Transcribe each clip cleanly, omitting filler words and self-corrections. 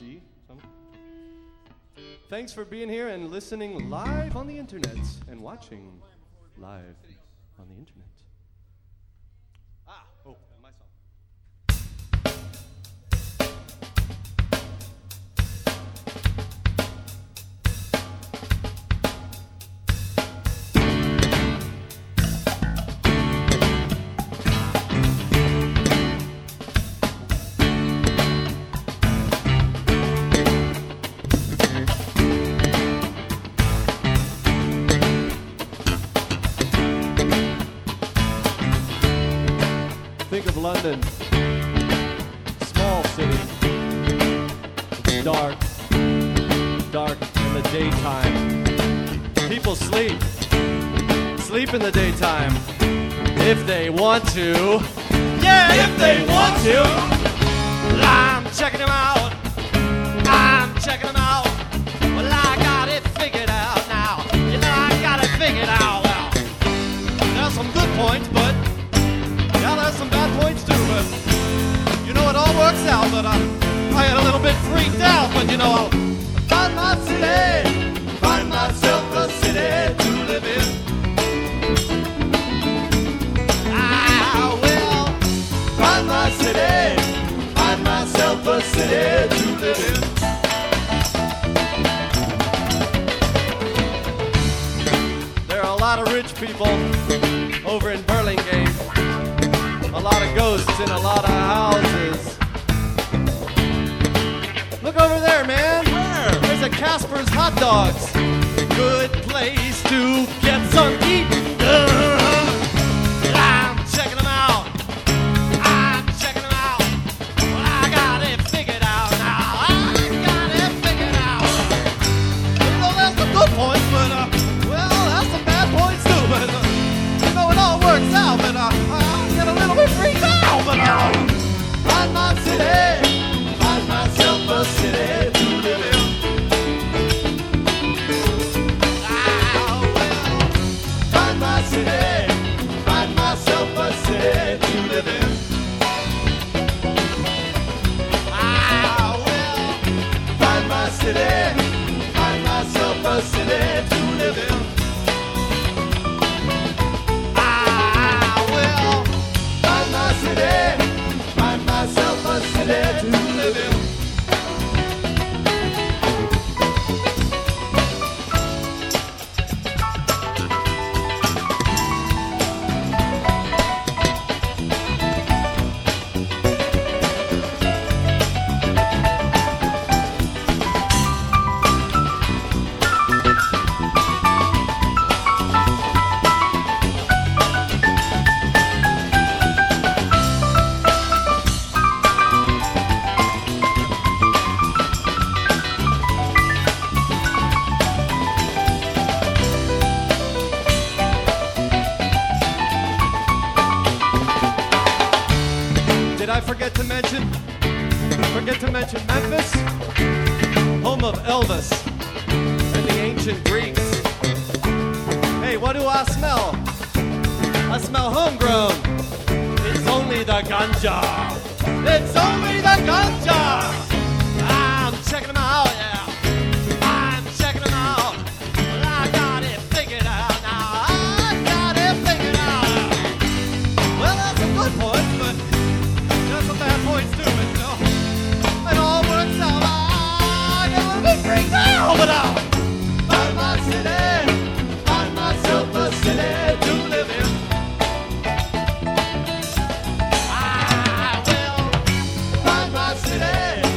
G. Thanks for being here and listening live on the internet and watching live on the internet. Oh, my song. Think of London, small city. It's dark in the daytime. People sleep in the daytime if they want to. Yeah, if they want to. I'm checking them out. Well, I got it figured out now. You know, I got it figured out. Well, there's some good points, but yeah, there's some bad points too, but you know, it all works out, but I get a little bit freaked out, but you know, I'll find my city, find myself a city to live in. I will find my city, find myself a city to live in. There are a lot of rich people over in Burlingame. A lot of ghosts in a lot of houses. Look over there, man. Where? There's a Casper's Hot Dogs. Good place to get some eat. I'm checking them out. Well, I got it figured out now. You know, there's some good points, but, well, there's some bad points too. But, you know, it all works out, but, get a little bit freaked out, but find my city, find myself a city to live in. I will find my city, find myself a city to live in. I will find my city, find myself a city to live in. Find myself a city to live in. Forget to mention Memphis, home of Elvis and the ancient Greeks. Hey, what do I smell? I smell homegrown. It's only the ganja. It's only the ganja. I'm checking them out, yeah. I'm checking them out. Well, I got it figured out now. I got it figured out. Well, that's some good points, but there's some bad points too, but still. It all works out. I get a little bit freaked out, but I'll find my city, find myself a city to live in. I will find my city.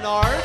Bernard.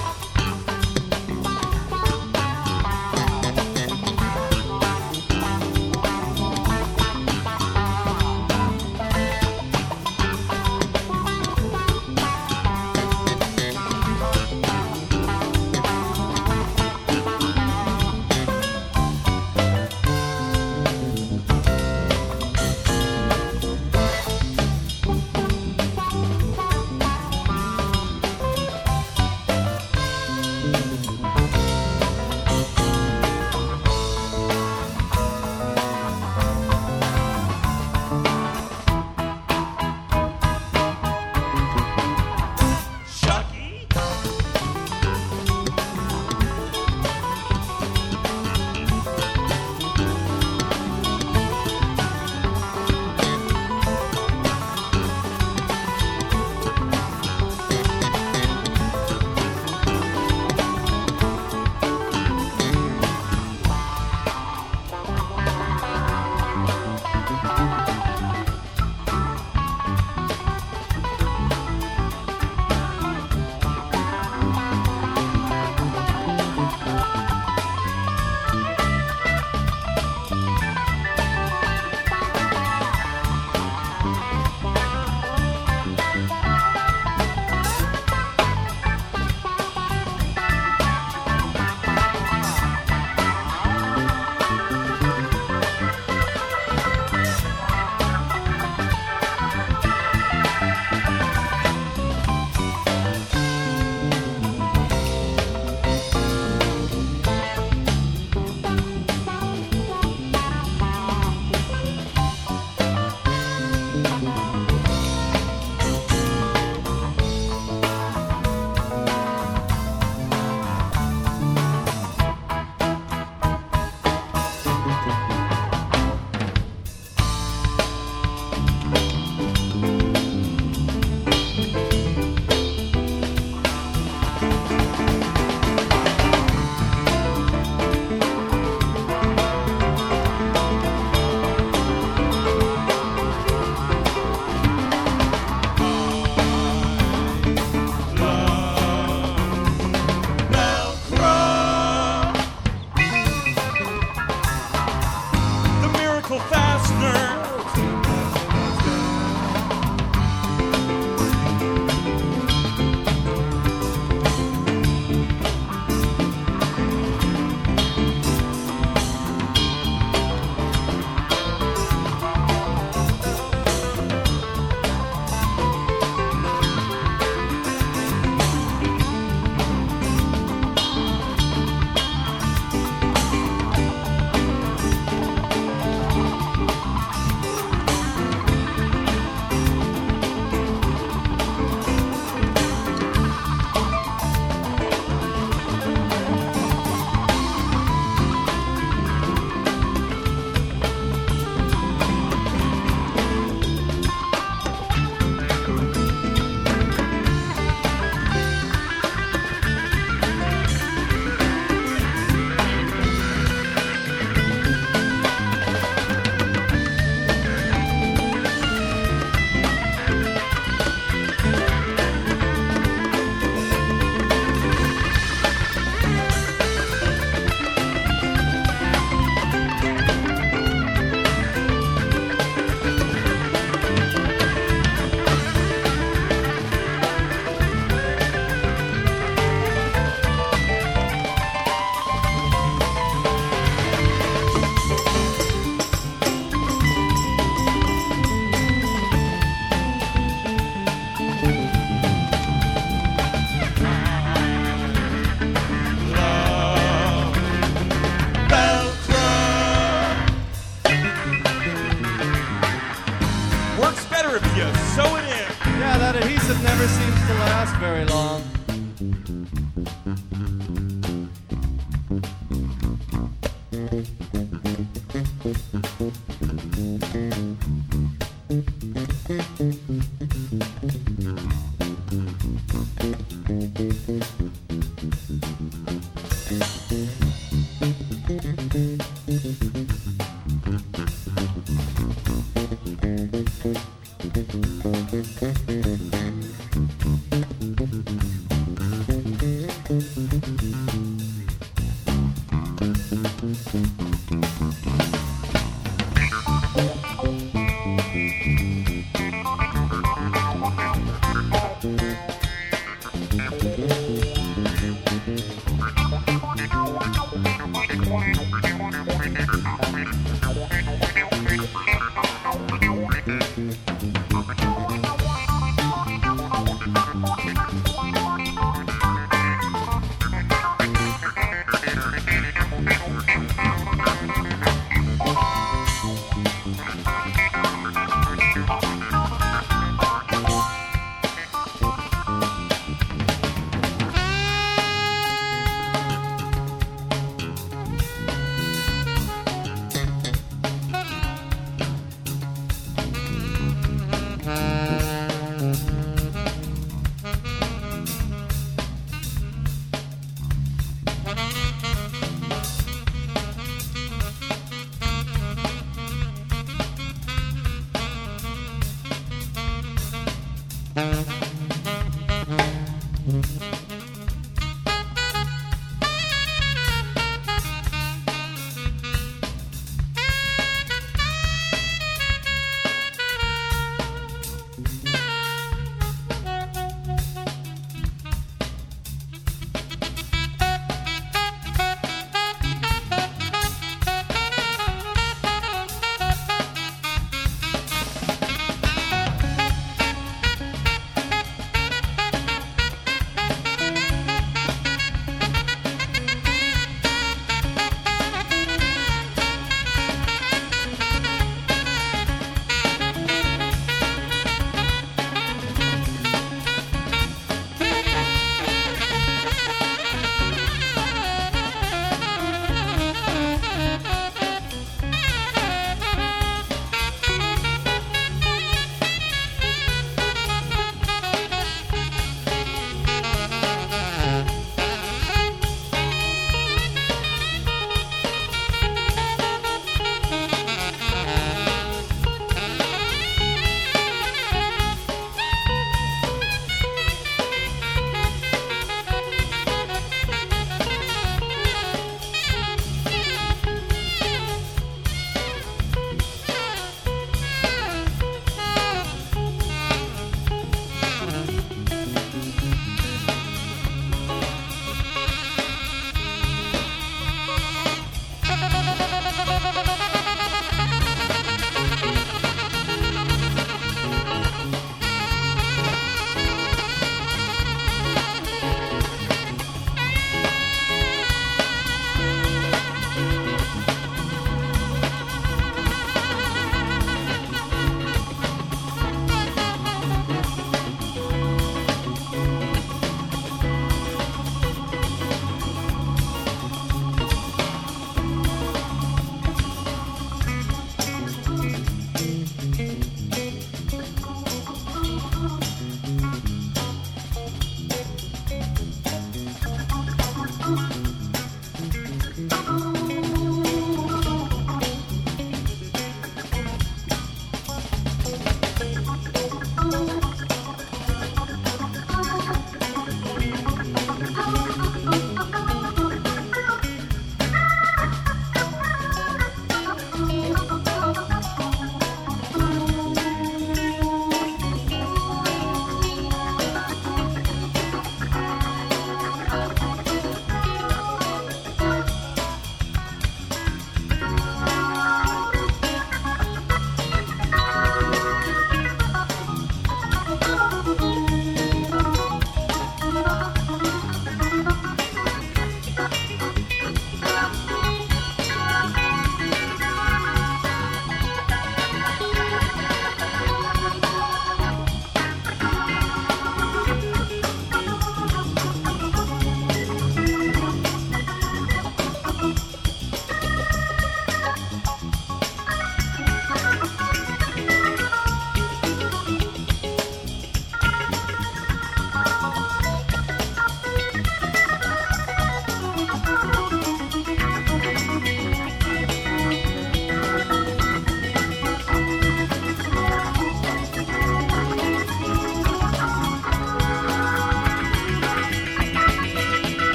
never seems to last very long.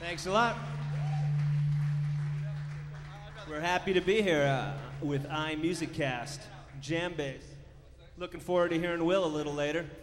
Thanks a lot. We're happy to be here with iMusicCast, Jam Bass. Looking forward to hearing Will a little later.